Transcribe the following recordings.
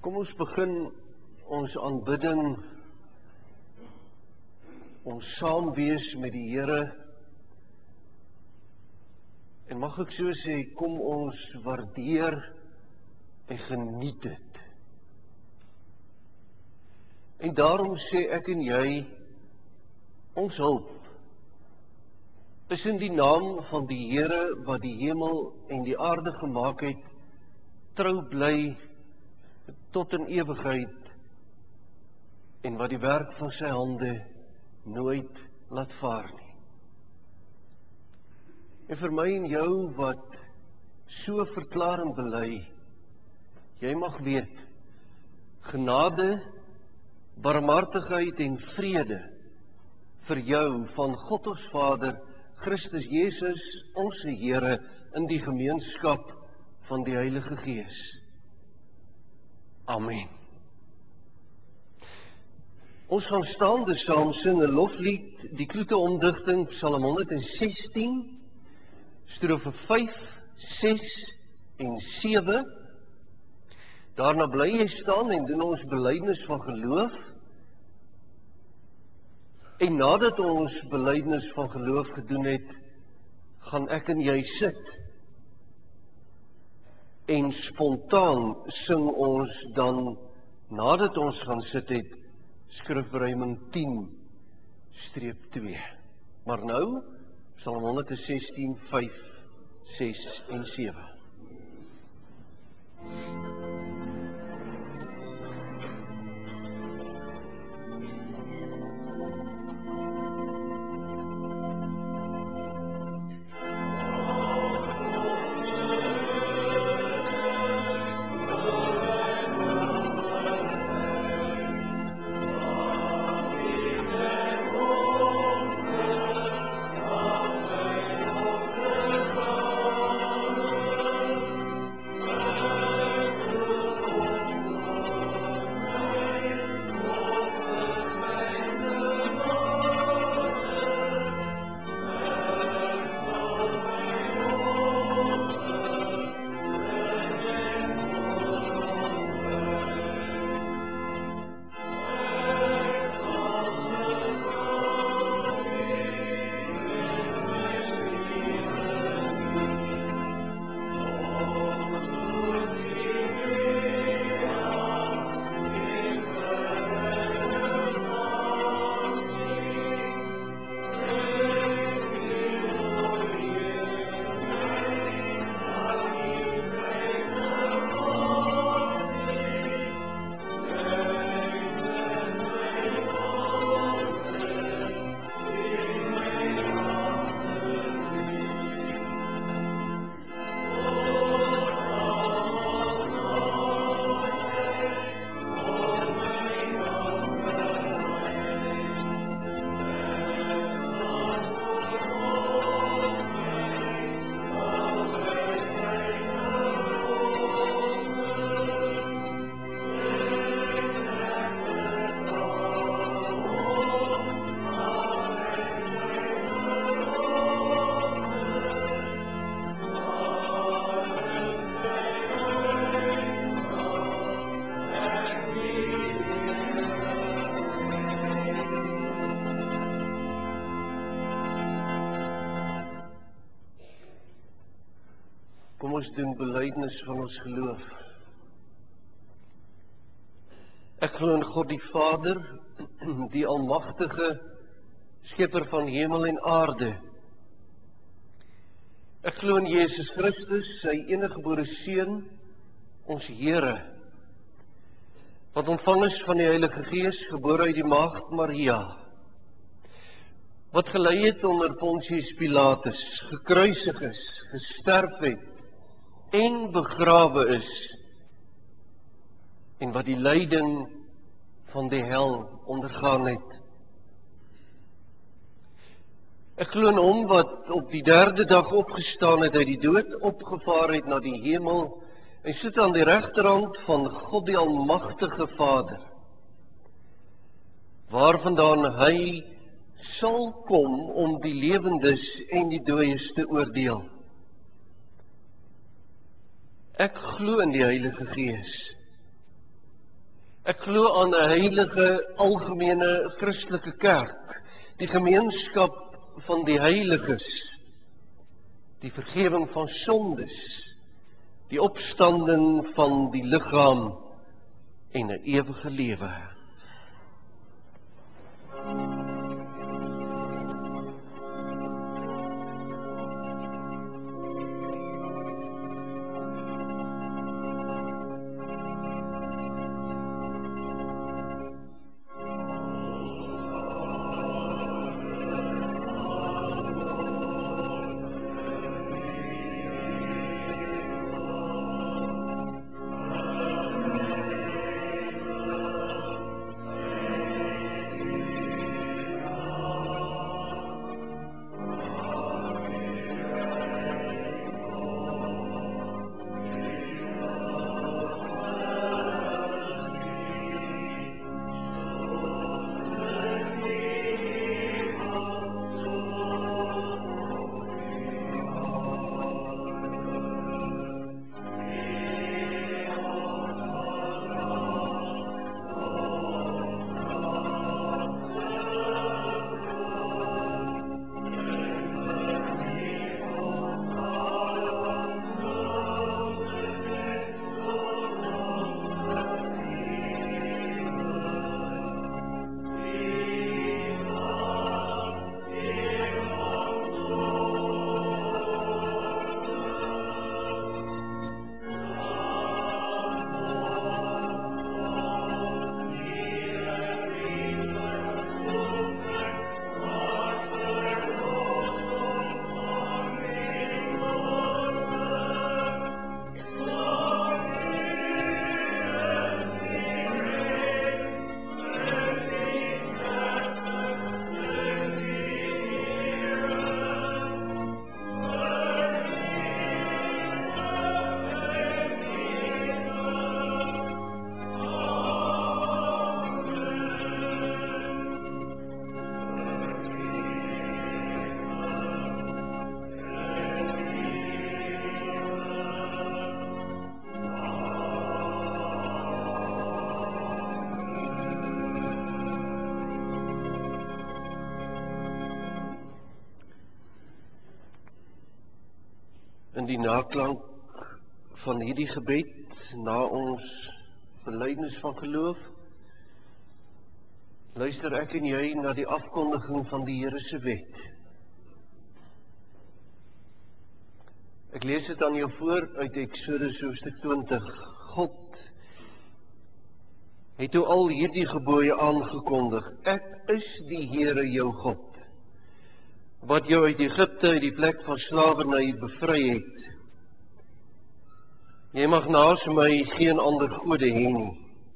Kom ons begin ons aanbidding, ons saam wees met die Here. En mag ek so sê, kom ons waardeer en geniet dit. En daarom sê ek en jy, ons hulp is in die naam van die Here wat die hemel en die aarde gemaak het, trou bly tot in ewigheid en wat die werk van sy hande nooit laat vaar nie. En vir my en jou wat so verklaar en bely, jy mag weet, genade, barmhartigheid en vrede vir jou van God ons Vader, Christus Jesus, ons Here, in die gemeenskap van die Heilige Gees. Amen. Ons gaan staande saam sing 'n loflied, die kloete omdigting, Psalm 116, strofe 5, 6 en 7. Daarna bly jy staan en doen ons belydenis van geloof. En nadat ons belydenis van geloof gedoen het, gaan ek en jy sit. En spontaan sing ons dan, nadat ons gaan sit het, skrifberuiming 10-2. Maar nou, Psalm 116, 5, 6 en 7. Kom ons doen belydenis van ons geloof. Ek glo in God die Vader, die almagtige skepper van hemel en aarde. Ek glo in Jesus Christus, sy eniggebore Seun, ons Here, wat ontvang is van die Heilige Gees, gebore uit die maagd Maria, wat gelei het onder Pontius Pilatus, gekruisig is, gesterf het, en begrawe is, en wat die lyding van die hel ondergaan het. Ek glo in hom wat op die 3de dag opgestaan het uit die dood, opgevaar het na die hemel, en sit aan die regterhand van God die almagtige Vader, waarvandaan hy sal kom om die lewendes en die dooies te oordeel. Ek glo in die Heilige Gees, Ek glo aan 'n heilige, algemene Christelike kerk, die gemeenskap van die heiliges, die vergifnis van sondes, die opstanding van die liggaam en 'n ewige lewe. In die naklank van hierdie gebed, na ons belydenis van geloof, luister ek en jy na die afkondiging van die Here se wet. Ek lees dit aan jou voor uit Eksodus hoofstuk 20. God het toe al hierdie gebooie aangekondig. Ek is die Here jou God, wat jou uit Egipte, uit die plek van slawerny bevry het. Jy mag naas my geen ander gode hê nie.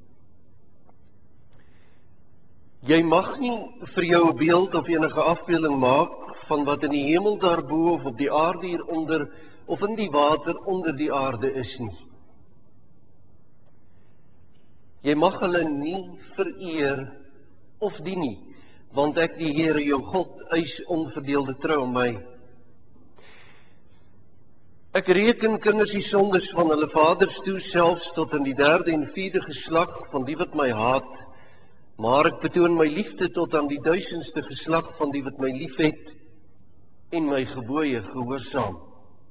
Jy mag nie vir jou 'n beeld of enige afbeelding maak van wat in die hemel daarbo of op die aarde hieronder of in die water onder die aarde is nie. Jy mag hulle nie vereer of dien nie, want ek die Here jou God eis onverdeelde trou aan my. Ek reken kinders die sondes van hulle vaders toe, selfs tot in die 3de en 4de geslag van die wat my haat, maar ek betoon my liefde tot aan die 1000ste geslag van die wat my liefhet en my gebooie gehoorsaam.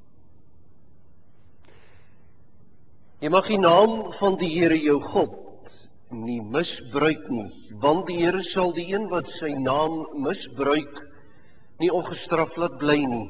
Jy mag die naam van die Here jou God nie misbruik nie, want die Here sal die een wat sy naam misbruik nie ongestraf laat bly nie.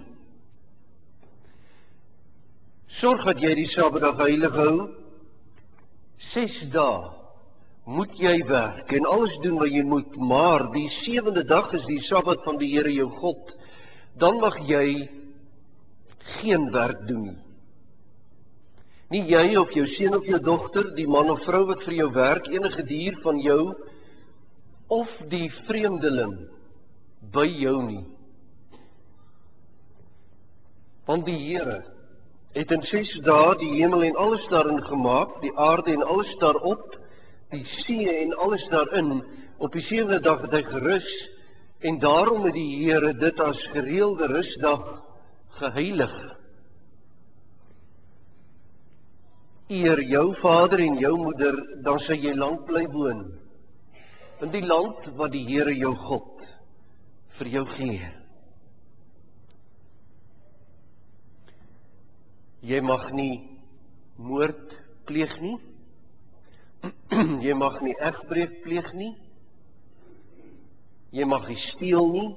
Sorg dat jy die Saterdag heilig hou. 6 dae moet jy werk en alles doen wat jy moet, maar die 7de dag is die Sabbat van die Here jou God. Dan mag jy geen werk doen nie. Nie jy of jou seun of jou dogter, die man of vrou wat vir jou werk, enige dier van jou of die vreemdeling by jou nie. Want die Here het in 6 dae die hemel en alles daarin gemaak, die aarde en alles daarop, die see en alles daarin. Op die 7de dag het hy gerus, en daarom het die Here dit as gereelde rusdag geheilig. Eer jou vader en jou moeder, dan sal jy lank bly woon in die land wat die Here jou God vir jou gee. Jy mag nie moord pleeg nie. Jy mag nie egbreek pleeg nie. Jy mag nie steel nie.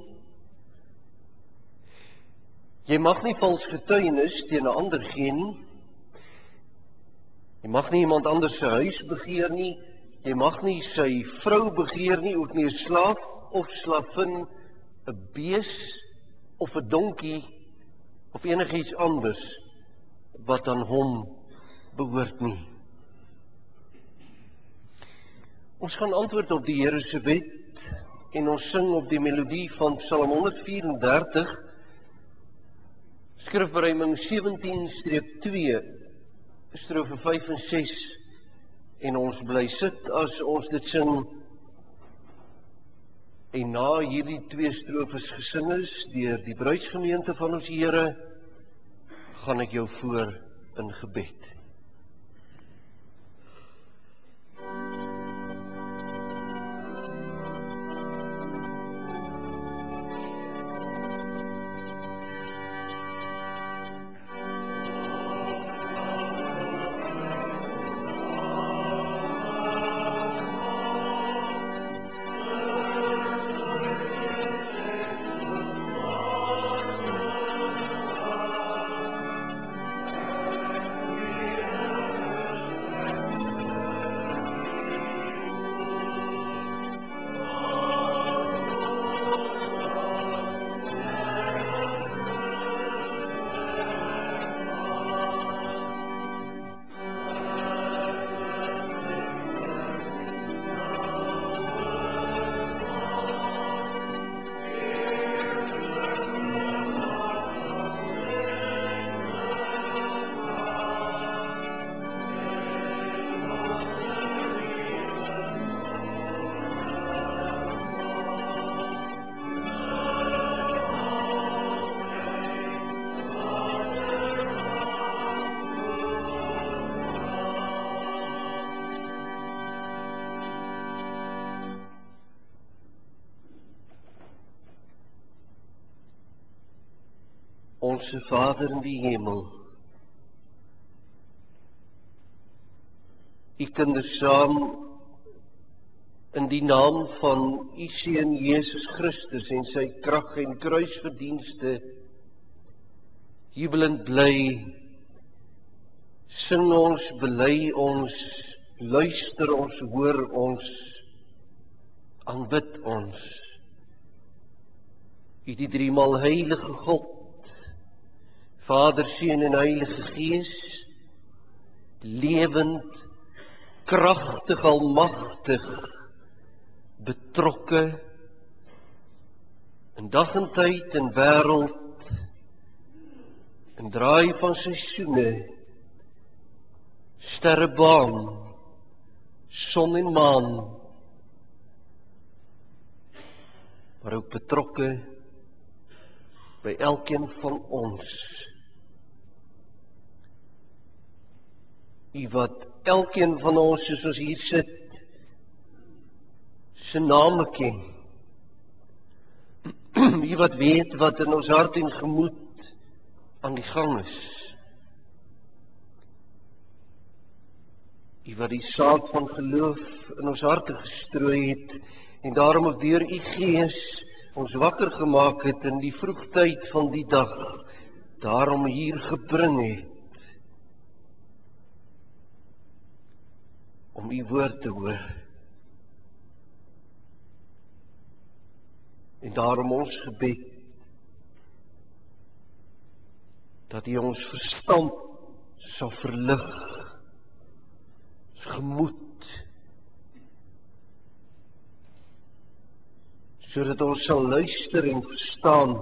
Jy mag nie vals getuienis teen 'n ander gee nie. Jy mag nie iemand anders se huis begeer nie. Jy mag nie sy vrou begeer nie, ook nie 'n slaaf of slavin, 'n bees of 'n donkie of enigiets anders wat aan hom behoort nie. Ons gaan antwoord op die Here se wet en ons sing op die melodie van Psalm 134, skrifberuiming 17-2, strofe 5 en 6, en ons bly sit as ons dit sing, en na hierdie 2 strofes gesing is deur die bruidsgemeente van ons Here, gaan ek jou voor in gebed. Onse Vader in die hemel, U kinders saam in die naam van U Seun Jesus Christus en sy krag en kruisverdienste, jubelend bly, sing ons, bely ons, luister ons, hoor ons, aanbid ons. U die driemaal heilige God, Vader, Seun en Heilige Gees, lewend, kragtig, almagtig, betrokke in dag en tyd en wêreld, in draai van seisoene, sterrebaan, son en maan, maar ook betrokke by elkeen van ons. U wat elkeen van ons, soos ons hier sit, se name ken. U wat weet wat in ons hart en gemoed aan die gang is. U wat die saad van geloof in ons harte gestrooi het, en daarom ook deur U Gees ons wakker gemaak het in die vroegtyd van die dag, daarom hier gebring het, om U woord te hoor. En daarom ons gebed, dat U ons verstand sal verlig, ons gemoed, sodat ons sal luister en verstaan,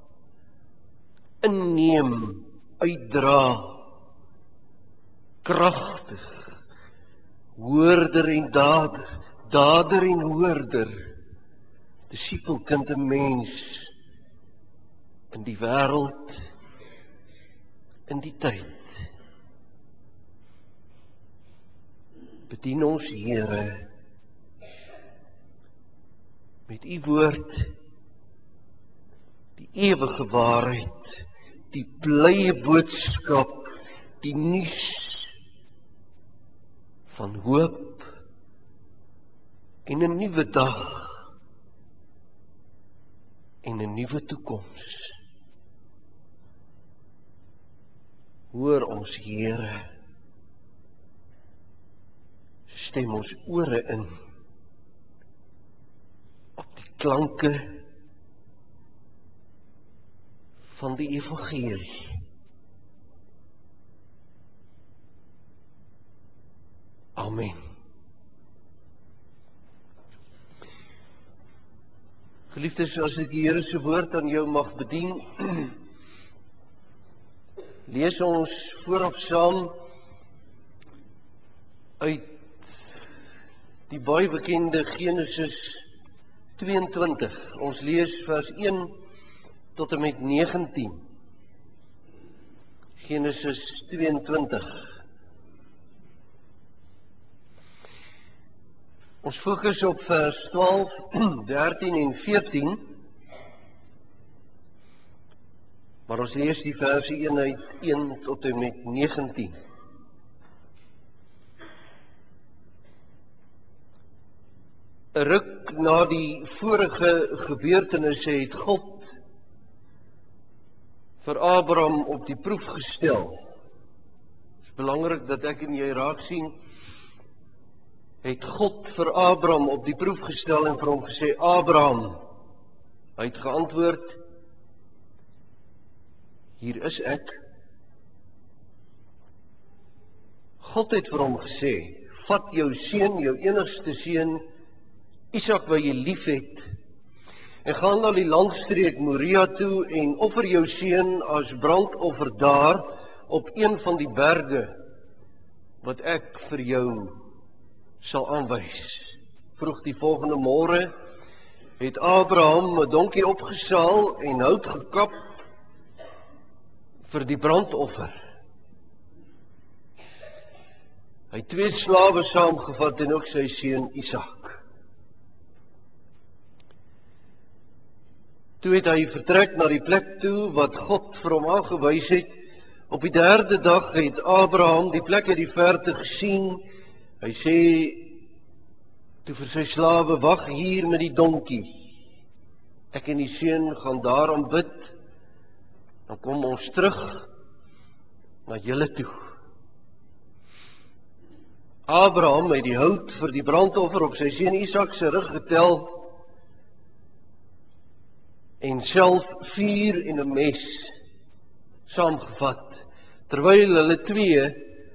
inneem, uitdra, kragtig, hoorder en dader, dader en hoorder, disipelkind en mens, in die wêreld, in die tyd. Bedien ons, Here, met U woord, die ewige waarheid, die blye boodskap, die nuus van hoop en 'n nuwe dag en 'n nuwe toekoms. Hoor ons, Here, stem ons ore in op die klanke van die evangelie. Amen. Geliefdes, as ek die Here se woord aan jou mag bedien, lees ons vooraf saam uit die baie bekende Genesis 22. Ons lees vers 1 tot en met 19. Genesis 22. Ons fokus op vers 12, 13 en 14. Maar ons lees die verse 1 uit 1 tot en met 19. Een ruk na die vorige gebeurtenisse het God vir Abraham op die proef gestel. Het is belangrik dat ek en jy raak sien, het God vir Abraham op die proef gestel en vir hom gesê, Abraham, hy het geantwoord, hier is ek. God het vir hom gesê, vat jou seun, jou enigste seun, Isak wat jy lief het, en gaan na die landstreek Moria toe en offer jou seun as brandoffer daar op een van die berge wat ek vir jou sal aanwys. Vroeg die volgende môre het Abraham 'n donkie opgesaal en hout gekap vir die brandoffer. Hy het 2 slawe saamgevat en ook sy seun Isak. Toe het hy vertrek na die plek toe wat God vir hom aangewys het. Op die 3de dag het Abraham die plek uit die verte gesien. Hy sê toe vir sy slawe, wag hier met die donkie. Ek en die seun gaan daar aanbid. Dan kom ons terug na julle toe. Abraham het die hout vir die brandoffer op sy seun Isak se rug getel en self vuur en 'n mes saamgevat, terwyl hulle 2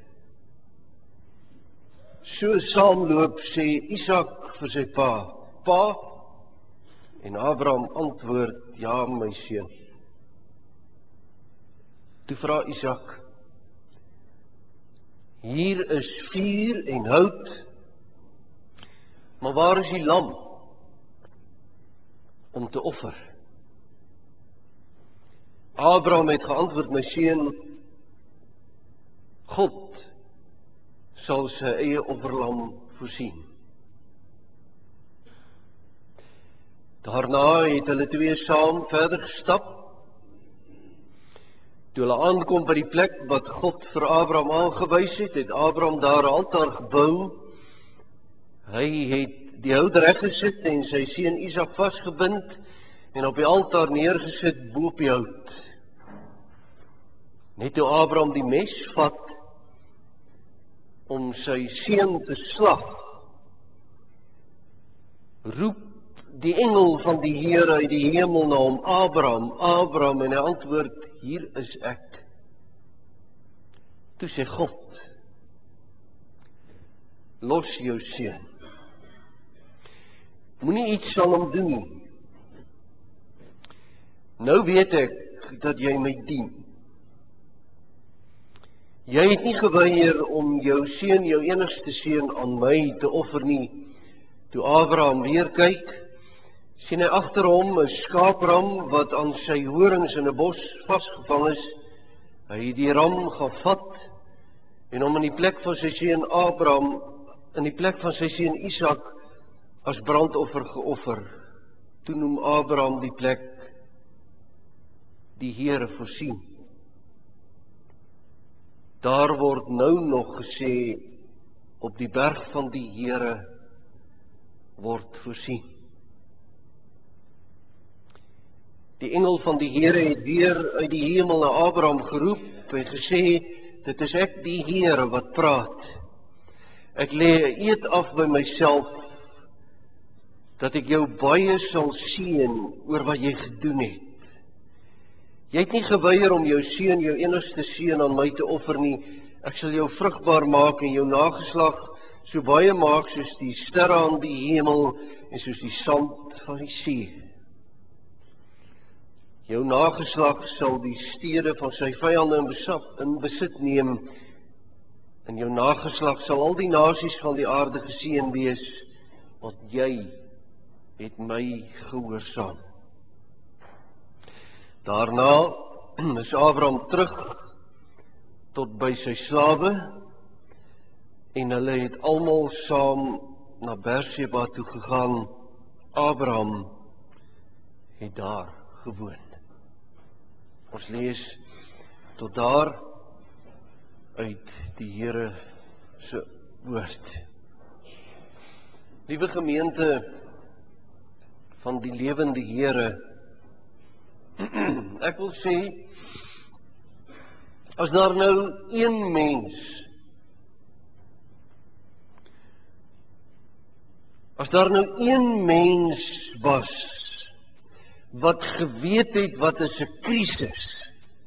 so saamloop, sê Isak vir sy pa, pa, en Abraham antwoord, ja my seun. Toe vra Isak, hier is vuur en hout, maar waar is die lam om te offer? Abraham het geantwoord, my seun, God sal sy eie offerlam voorsien. Daarna het hulle 2 saam verder gestap. Toe hulle aankom by die plek wat God vir Abraham aangewys het, het Abraham daar 'n altaar gebou. Hy het die hout reggesit en sy seun Isak vasgebind en op die altaar neergesit bo op die hout. Net toe Abraham die mes vat om sy seun te slag, roep die engel van die Here uit die hemel na hom, Abraham, Abraham, en hy antwoord, hier is ek. Toe sê God, los jou seun. Moenie iets aan hom doen nie. Nou weet ek dat jy my dien. Jy het nie geweier om jou seun, jou enigste seun aan my te offer nie. Toe Abraham weer kyk, sien hy agter hom 'n skaapram wat aan sy horings in 'n bos vasgevang is. Hy het die ram gaan vat en hom in die plek van sy seun in die plek van sy seun Isak as brandoffer geoffer. Toe noem Abraham die plek die Here voorsien. Daar word nou nog gesê, op die berg van die Here word voorsien. Die engel van die Here het weer uit die hemel na Abraham geroep en gesê, dit is ek die Here wat praat. Ek lê 'n eed af by myself, dat ek jou baie sal seën oor wat jy gedoen het. Jy het nie geweier om jou seun, jou enigste seun aan my te offer nie. Ek sal jou vrugbaar maak en jou nageslag so baie maak soos die sterre aan die hemel en soos die sand van die see. Jou nageslag sal die stede van sy vyande in besit neem, en jou nageslag sal al die nasies van die aarde geseën wees, want jy het my gehoorsaam. Daarna is Abraham terug tot by sy slawe, en hulle het almal saam na Berseba toe gegaan. Abraham het daar gewoon. Ons lees tot daar uit die Here se woord. Liewe gemeente van die lewende Here, ek wil sê, as daar nou een mens was wat geweet het wat is 'n krisis,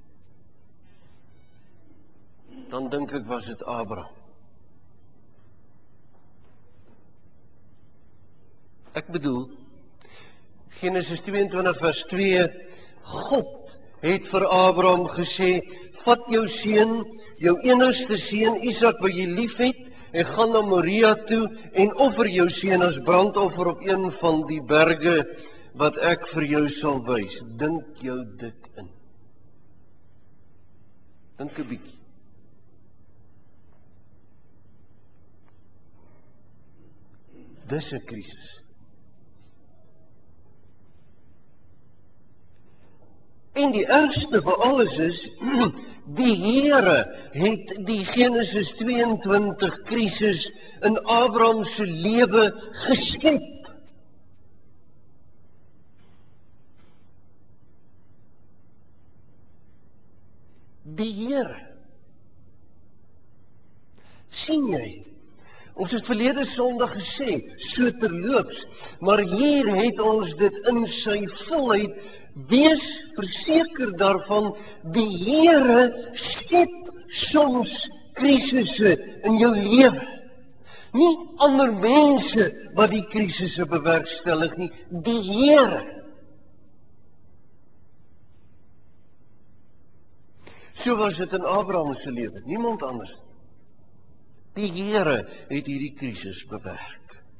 dan dink ek was dit Abraham. Ek bedoel, Genesis 22 vers 2, God het vir Abraham gesê, vat jou seun, jou enigste seun Isak wat jy liefhet, en gaan na Moria toe en offer jou seun as brandoffer op een van die berge wat ek vir jou sal wys. Dink jou dit in. Dink 'n bietjie. Dis 'n krisis. En die ergste van alles is, die Here het die Genesis 22 krisis in Abraham se lewe geskep. Die Here. Sien jy? Ons het verlede Sondag gesê, so terloops, maar hier het ons dit in sy volheid. Wees verseker daarvan, die Here skep soms krisisse in jou lewe. Nie ander mense wat die krisisse bewerkstellig nie, die Here. So was dit in Abraham se lewe, niemand anders. Die Here het hierdie krisis bewerk.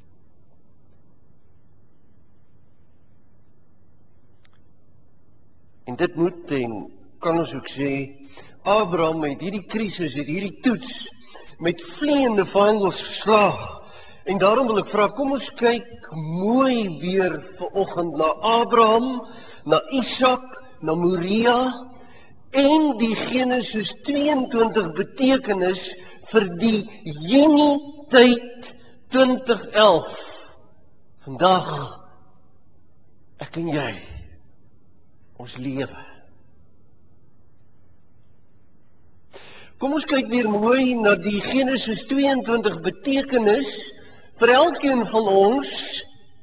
En dit moet en kan ons ook sê, Abraham het hierdie krisis, het hierdie toets met vleiende vaandels geslaag. En daarom wil ek vra, kom ons kyk mooi weer vanoggend na Abraham, na Isak, na Moria en die Genesis 22 betekenis vir die Junie tyd 2011. Vandag, ek en jy, ons lewe. Kom ons kyk weer mooi na die Genesis 22 betekenis vir elkeen van ons.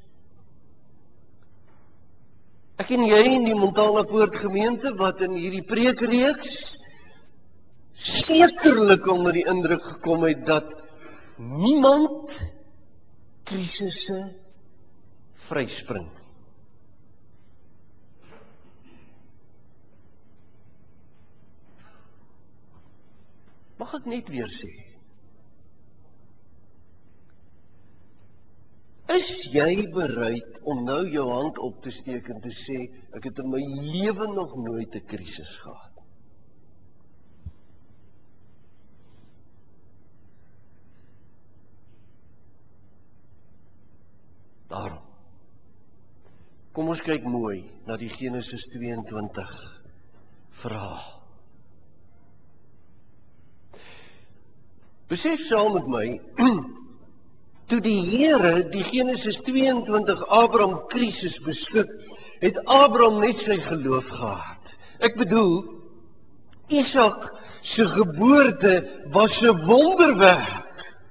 Ek en jy in die Montana Poort gemeente wat in hierdie preekreeks sekerlik onder die indruk gekom het dat niemand krisisse vryspring. Mag ek net weer sê, is jy bereid om nou jou hand op te steek en te sê, ek het in my lewe nog nooit 'n krisis gehad? Daarom, kom ons kyk mooi na die Genesis 22 verhaal. Besef saam met my, toe die Here die Genesis 22 Abraham krisis beskik, het Abraham net sy geloof gehad. Ek bedoel, Isak se geboorte was 'n wonderwerk.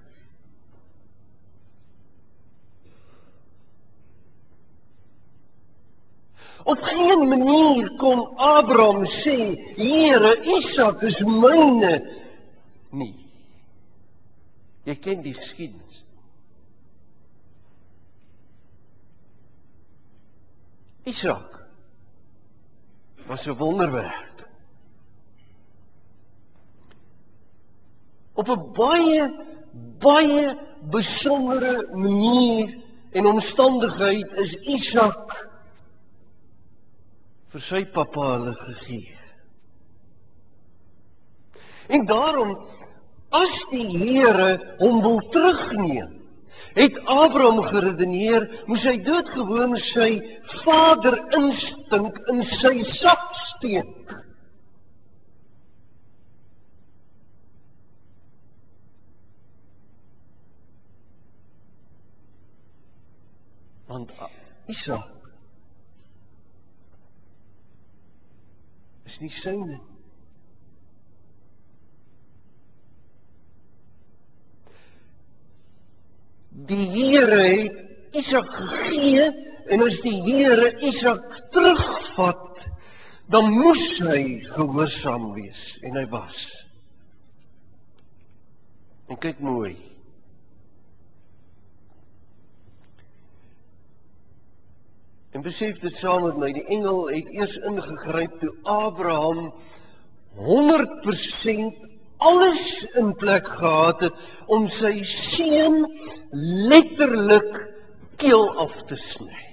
Op geen manier kon Abraham sê, Here, Isak is myne nie. Jy ken die geskiedenis. Isak was 'n wonderwerk. Op 'n baie besondere manier en omstandigheid is Isak vir sy pappa hulle gegee. En daarom, as die Here hom wil terugneem, het Abraham geredeneer, moes hy doodgewoon sy vaderinstink in sy sak steek. Want Isak is nie syne. Die Here het Isak gegee, en as die Here Isak terugvat, dan moes hy gehoorsaam wees, en hy was. En kyk mooi. En besef dit saam met my, die engel het eers ingegryp toe Abraham 100% alles in plek gehad het om sy seun letterlik keel af te sny.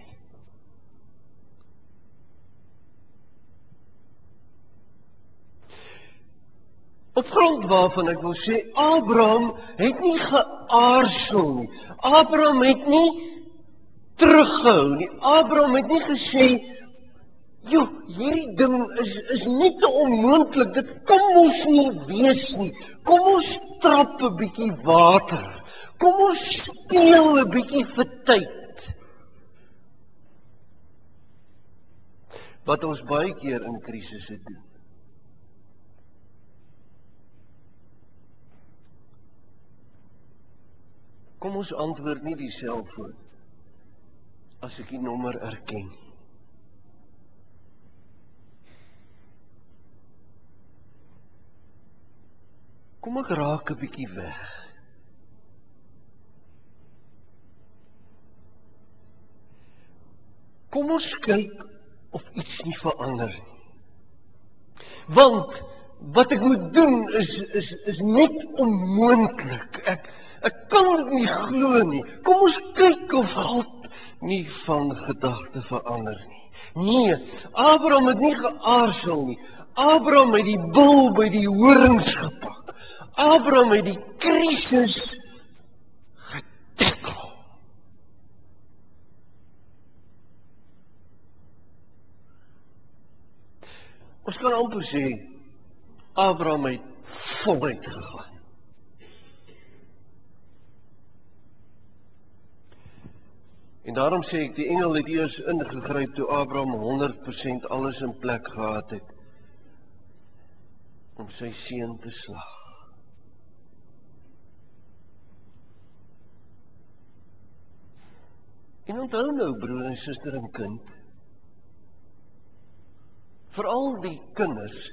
Op grond waarvan ek wil sê, Abraham het nie geaarsel nie. Abraham het nie teruggehou nie. Abraham het nie gesê, joh, hierdie ding is nie te onmoontlik, dit kan ons nie wees nie. Kom ons trap 'n bietjie water. Kom ons speel 'n bietjie vir tyd. Wat ons baie keer in krisisse doen. Kom ons antwoord nie die selfoon as ek die nommer erken. Kom ek raak 'n bietjie weg. Kom ons kyk of iets nie verander nie. Want wat ek moet doen is net onmoontlik. Ek kan dit nie glo nie. Kom ons kyk of God nie van gedagte verander nie. Nee, Abraham het nie geaarsel nie. Abraham het die bul by die horings gepak. Abraham het die krisis getackle. Ons kan amper sê, Abraham het voluit gegaan. En daarom sê ek, die engel het eers ingegryp toe Abraham 100% alles in plek gehad het om sy seun te slag. En onthou nou, broer en suster en kind, veral die kinders,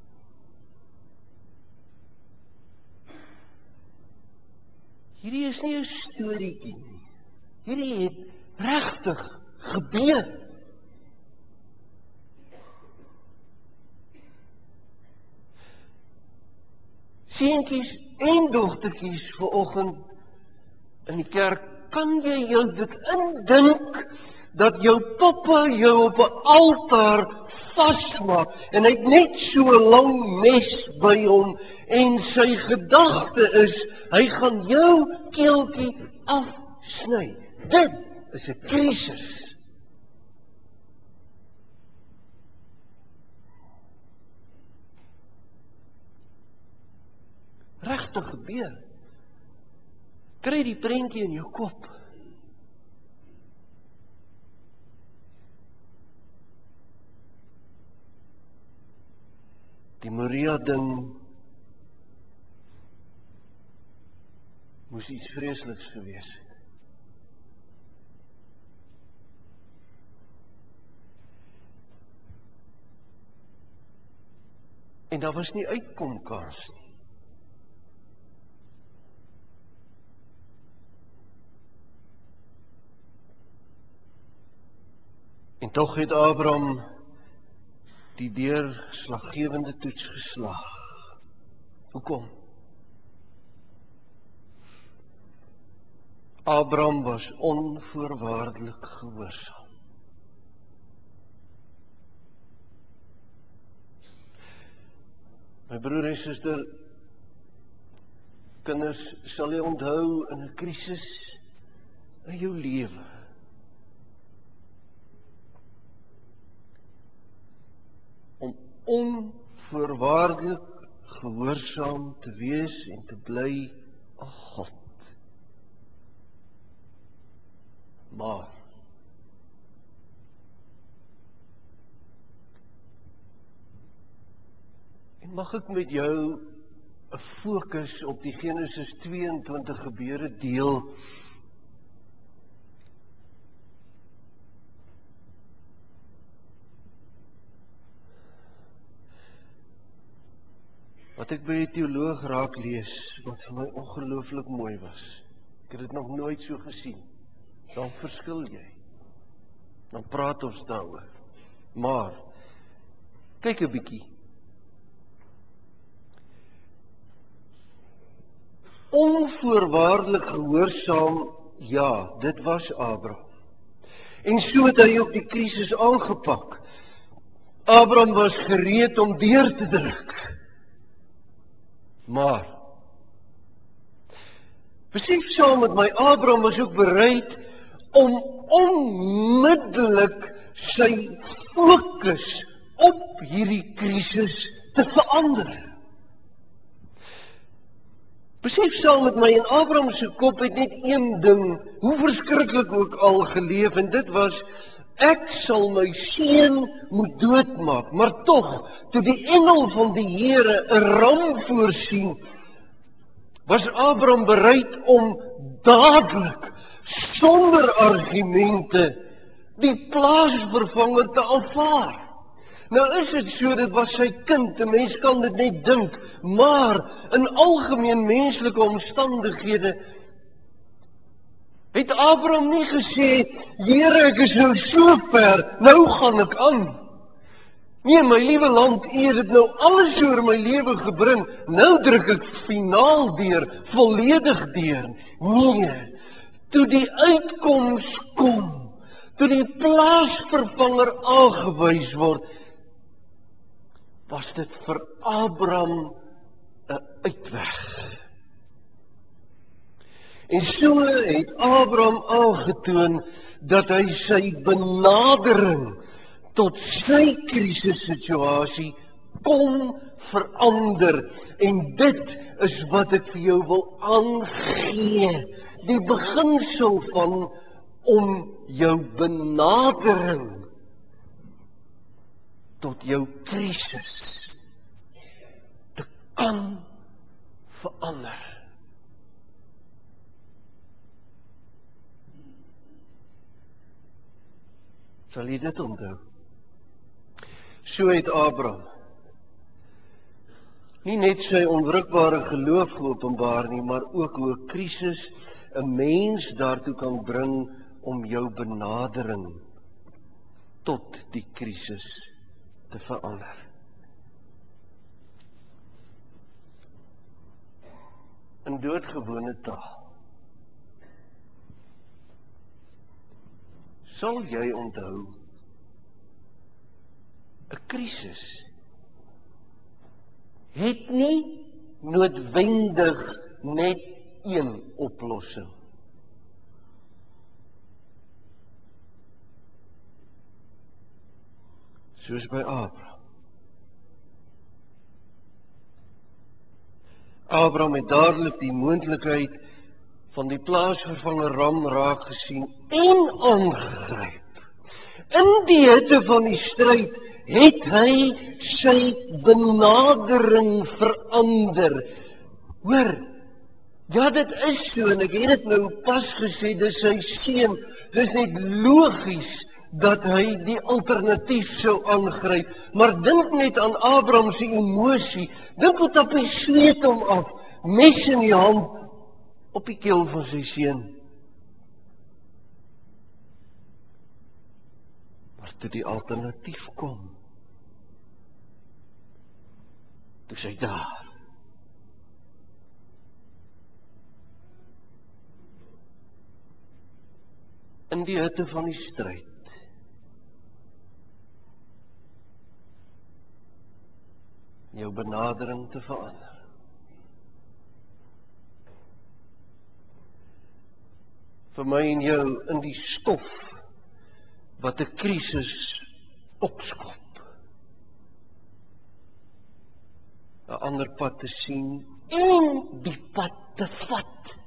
hierdie is nie 'n storieetjie nie. Hierdie het regtig gebeur. Seentjies en dogtertjies vanoggend in die kerk, kan jy jou dit indink dat jou pappa jou op 'n altaar vasmaak en hy het net so 'n lang mes by hom en sy gedagte is, hy gaan jou keeltjie afsny. Dit is 'n krisis. Regtig gebeur. Kry die prentjie in jou kop. Die Maria ding moes iets vreesliks gewees het. En daar was nie uitkomkans nie. En tog het Abraham die deurslaggewende toets geslaag. Hoekom? Abraham was onvoorwaardelik gehoorsaam. My broer en suster, kinders, sal jy onthou in 'n krisis in jou lewe, om onvoorwaardelik gehoorsaam te wees en te bly aan God. Maar en mag ek met jou 'n fokus op die Genesis 22 gebeure deel, wat ek by 'n teoloog raak lees, wat vir my ongelooflik mooi was. Ek het dit nog nooit so gesien. Dan verskil jy. Dan praat ons daaroor. Maar, kyk 'n bietjie. Onvoorwaardelik gehoorsaam, ja, dit was Abraham. En so het hy ook die krisis aangepak. Abraham was gereed om deur te druk. Maar, besef saam met my, Abraham was ook bereid om onmiddellik sy fokus op hierdie krisis te verander. Besef saam met my, in Abraham se kop het net een ding, hoe verskriklik ook al geleef, en dit was, ek sal my seun moet doodmaak. Maar tog, toe die engel van die Here 'n ram voorsien, was Abraham bereid om dadelik, sonder argumente, die plaasvervanger te aanvaar. Nou is dit so, dit was sy kind, 'n mens kan dit net dink, maar in algemeen menslike omstandighede het Abraham nie gesê, Here, ek is nou so ver, nou gaan ek aan. Nee, my liewe land, U het dit nou alles oor my lewe gebring, nou druk ek finaal deur, volledig deur. Nee, toe die uitkoms kom, toe die plaasvervanger aangewys word, was dit vir Abraham 'n uitweg. En so het Abraham aangetoon dat hy sy benadering tot sy krisissituasie kon verander. En dit is wat ek vir jou wil aangee. Die beginsel van om jou benadering tot jou krisis te kan verander. Sal jy dit onthou? So het Abraham nie net sy onwrikbare geloof geopenbaar nie, maar ook hoe 'n krisis 'n mens daartoe kan bring om jou benadering tot die krisis te verander. In doodgewone taal. Sal jy onthou, 'n krisis het nie noodwendig net een oplossing. soos by Abraham. Abraham het dadelik die moontlikheid van die plaasvervanger ram raak gesien en aangegryp. In die hitte van die stryd het hy sy benadering verander. Hoor, ja, dit is so, en ek het dit nou pas gesê, dis sy seun. Dis net logies dat hy die alternatief sou aangryp. Maar dink net aan Abraham se emosie. Dink wat op hy sweet hom af, mes in die hand op die keel van sy seun. Maar toe die alternatief kom, toe sy daar. In die hitte van die stryd. Jou benadering te verander. Vir my en jou in die stof wat 'n krisis opskop. 'n Ander pad te sien en die pad te vat.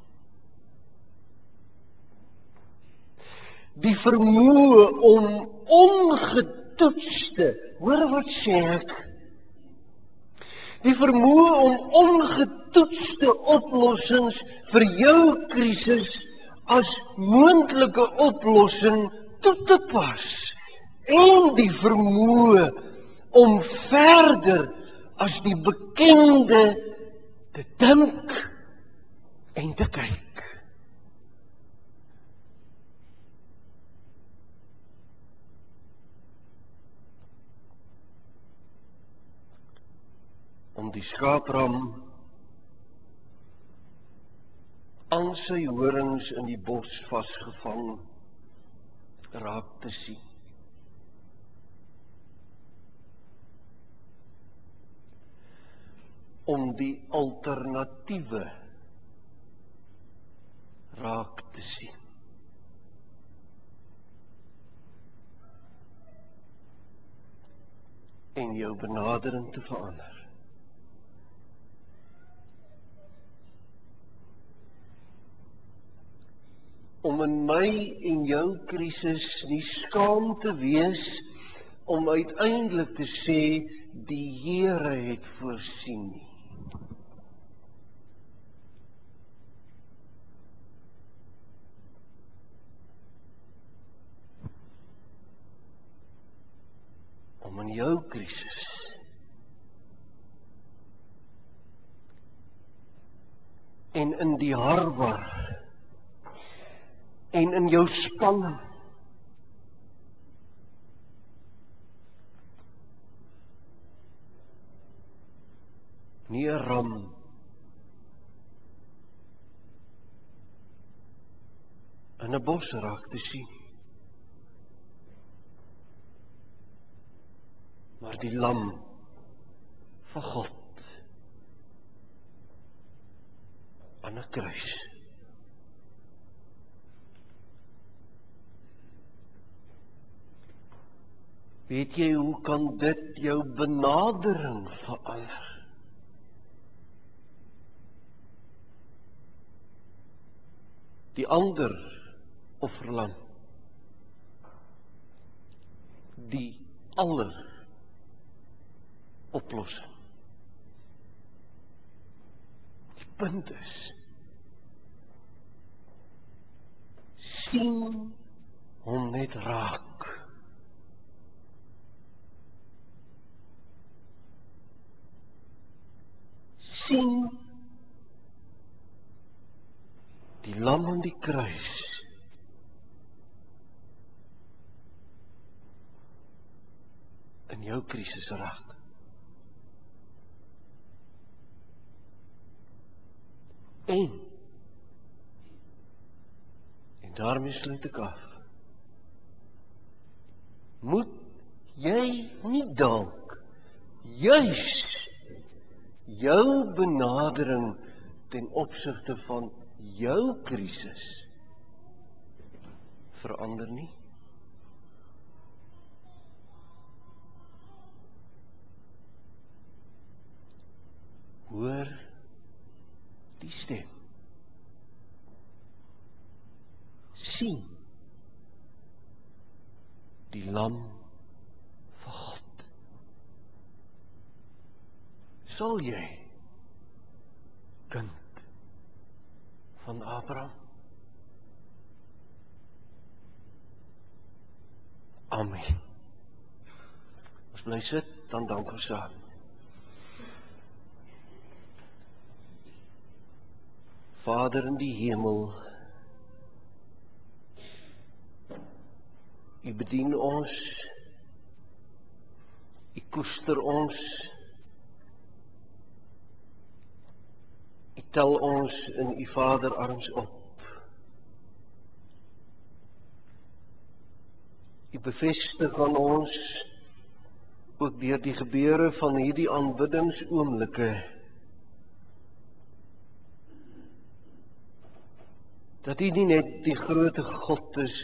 Die vermoë om ongetoetste, hoor wat sê ek? Die vermoë om ongetoetste oplossings vir jou krisis as moontlike oplossing toe te pas. En die vermoë om verder as die bekende te dink en te kyk. Om die skaapram aan sy horings in die bos vasgevang raak te sien. Om die alternatiewe raak te sien. En jou benadering te verander. Om in my en jou krisis nie skaam te wees om uiteindelik te sê die Here het voorsien nie. Om in jou krisis en in die harwar en in jou spanning nie 'n ram in 'n bos raak te sien, maar die lam van God aan 'n kruis. Weet jy hoe kan dit jou benadering verander? Die ander offerlam, die aller oplossing. Die punt is, sien hom net raak. Sien die lam aan die kruis. In jou krisis raak. En daarmee sluit ek af. Moet jy nie dalk juis jou benadering ten opsigte van jou krisis verander nie? hoor die stem. Sien die lam van God. Sal jy, kind van Abraham? Amen. Ons bly sit, dan dank ons saam. Vader in die hemel, U bedien ons, U koester ons, U tel ons in U vaderarms op. U bevestig aan ons, ook deur die gebeure van hierdie aanbiddingsoomblikke, dat U nie net die groot God is,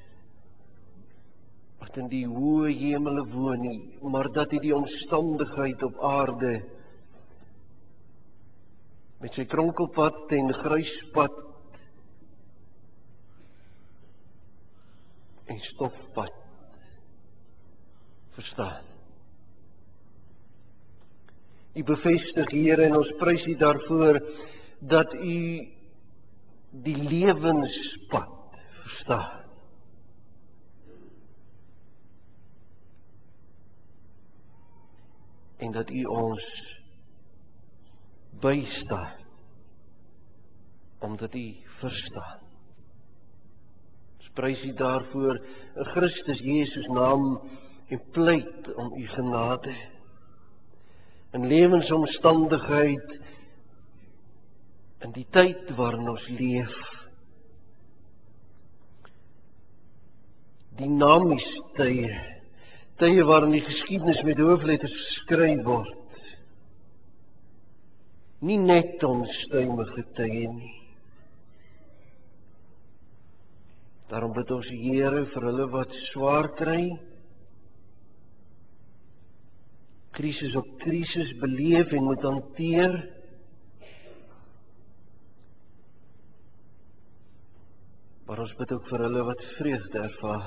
wat in die hoë hemele woon nie, maar dat U die omstandigheid op aarde, met sy kronkelpad en gruispad, en stofpad, verstaan. U bevestig, Here, en ons prys U daarvoor, dat U die lewenspad verstaan. En dat U ons bystaan, omdat U verstaan. Ons prys U daarvoor in Christus Jesus naam en pleit om U genade. In lewensomstandigheid, in die tyd waarin ons leef, dinamies tye waarin die geskiedenis met hoofletters geskryf word, nie net onstuimige tye nie. Daarom bid ons Here vir hulle wat swaar kry, krisis op krisis beleef en moet hanteer, maar ons bid ook vir hulle wat vreugde ervaar,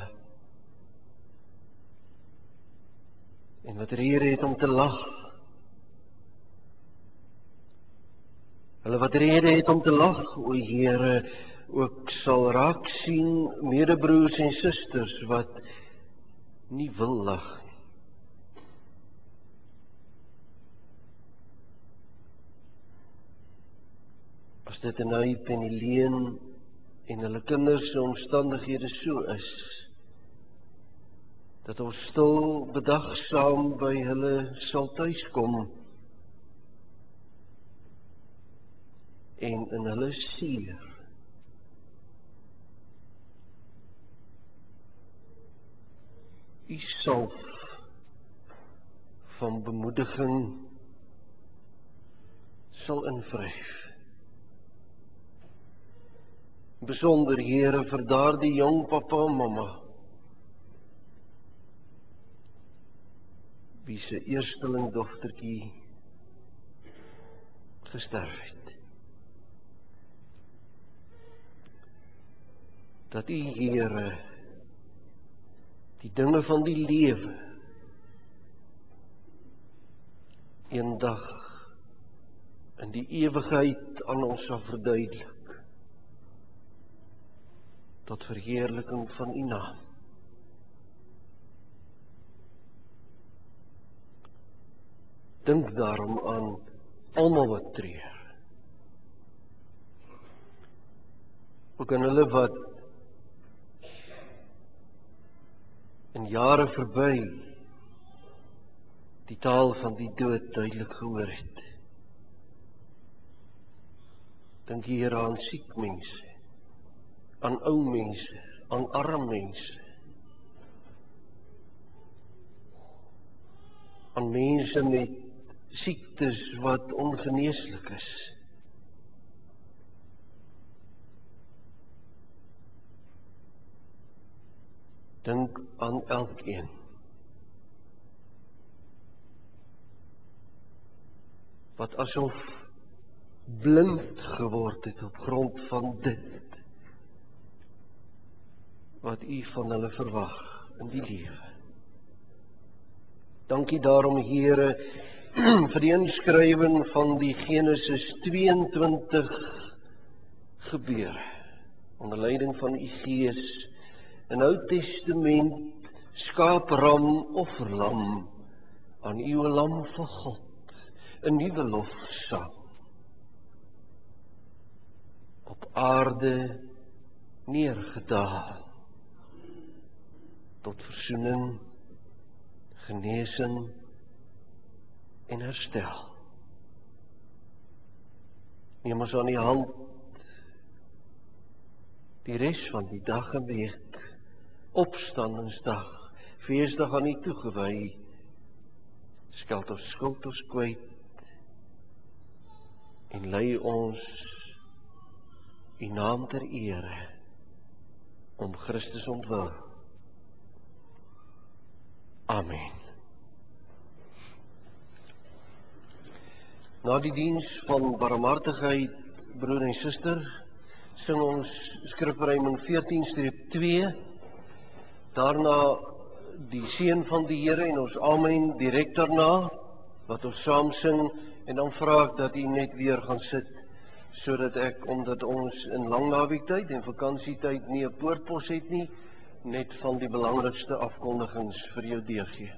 en wat rede het om te lag, hulle wat rede het om te lag, o Here, ook sal raak sien medebroers en susters wat nie wil lag nie. As dit in Huip en Helene en hulle kinders se omstandighede so is, dat ons stil bedagsaam by hulle sal tuiskom en in hulle seer U salf van bemoediging sal invryf. Besonder, Here, vir daardie jong papa en mamma, wie se eersteling dogtertjie gesterf het. Dat U, Here, die dinge van die lewe eendag in die ewigheid aan ons sal verduidelik, tot verheerliking van U naam. Dink daarom aan almal wat treur, ook aan hulle wat in jare verby die taal van die dood duidelik gehoor het. Dink Here aan siek mense, aan ou mense, aan arm mense, aan mense met siektes wat ongeneeslik is. Dink aan elkeen. wat asof blind geword het op grond van dit wat U van hulle verwag in die lewe. Dankie daarom, Here, vir die inskrywing van die Genesis 22 gebeure, onder leiding van U Gees, in Ou Testament skaapram offerlam, aan U lam vir God, 'n nuwe lofsang, op aarde neergedaal, tot versoening, genesing en herstel. Neem ons aan die hand die res van die dag en week, opstandingsdag, feesdag aan U toegewy, skeld ons skuld ons kwyt en lei ons U naam ter ere om Christus ontwil. Amen. Na die diens van barmhartigheid, broer en suster, sing ons skrifbreuke 14-2, daarna die seën van die Here en ons amen direk daarna, wat ons saam sing, en dan vra ek dat U net weer gaan sit, sodat ek, omdat ons in lang nawiektyd en vakansietyd nie 'n poortpos het nie, net van die belangrikste afkondigings vir jou deurgee.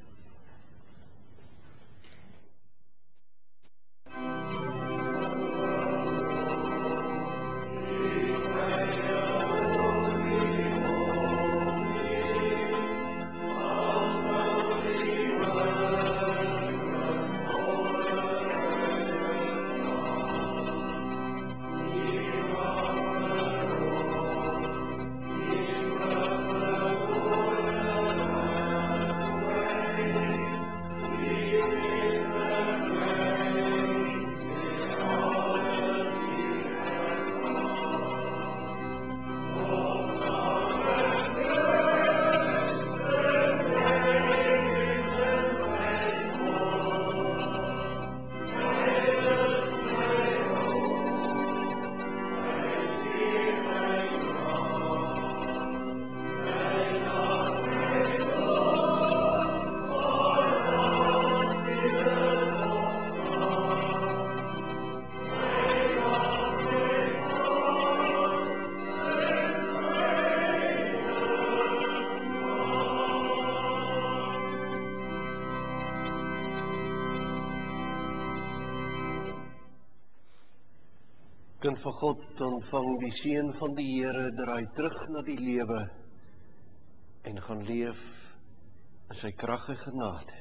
Kind van God, ontvang die seën van die Here, draai terug na die lewe en gaan leef in sy krag en genade.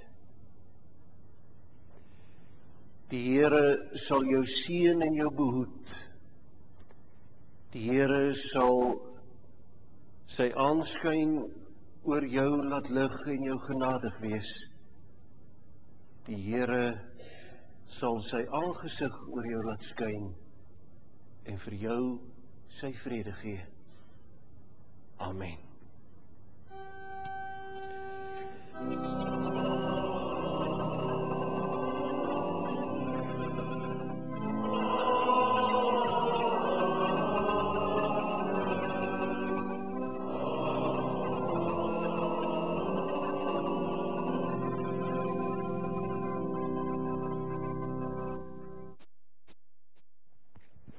Die Here sal jou seën en jou behoed. Die Here sal sy aanskyn oor jou laat lig en jou genadig wees. Die Here sal sy aangesig oor jou laat skyn en vir jou sy vrede gee. Amen.